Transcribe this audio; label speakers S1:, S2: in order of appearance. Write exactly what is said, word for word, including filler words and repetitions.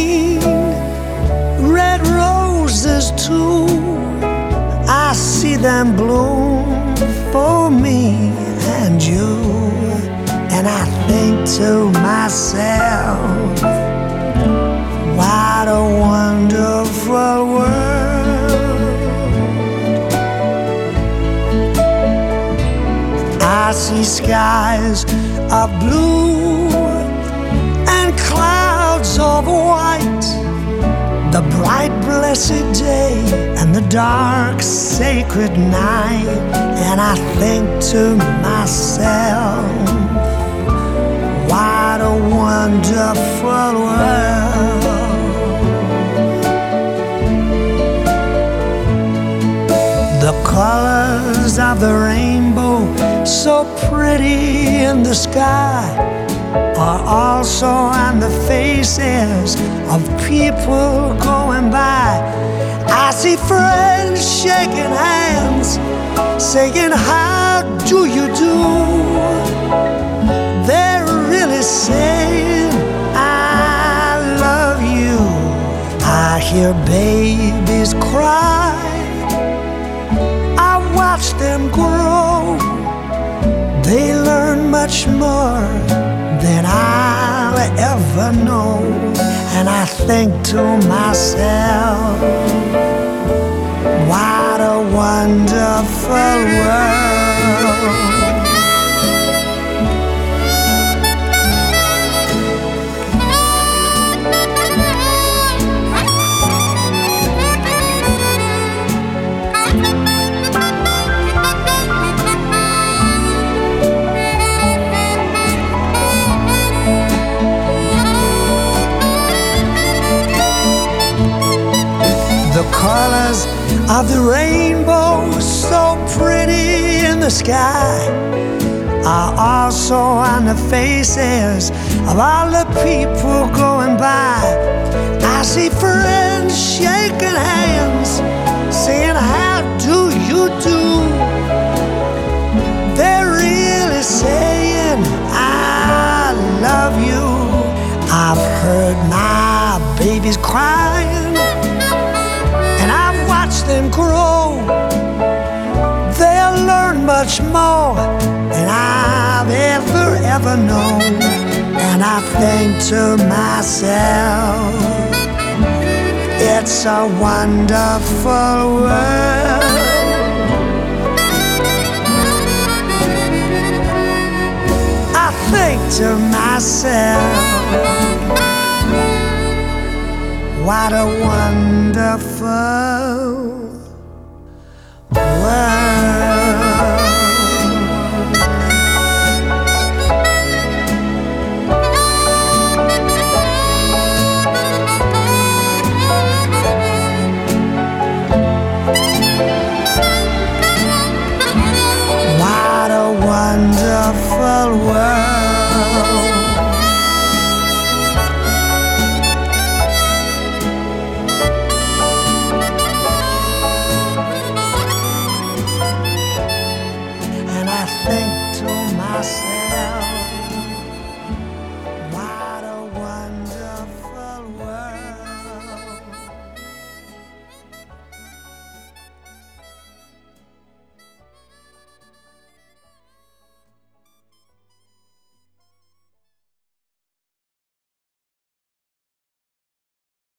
S1: green, red roses too. I see them bloom for me and you, and I think to myself, what a wonderful world. I see skies of blue and clouds of white, the bright blessed day and the dark sacred night, and I think to myself, what a wonderful world. The colors of the rainbow, so pretty in the sky, are also on the faces of people going by. I see friends shaking hands, saying, how do you do? They're really saying, I love you. I hear babies cry, I watch them grow. They learn much more than I'll ever know, and I think to myself, what a wonderful world. The colors of the rainbow, so pretty in the sky, are also on the faces of all the people going by. I see friends shaking hands, saying, how do you do? They're really saying, I love you. I've heard my babies crying, and I've watched them grow. They'll learn much more than I've ever, ever known. And I think to myself, it's a wonderful world. I think to myself, what a wonderful world.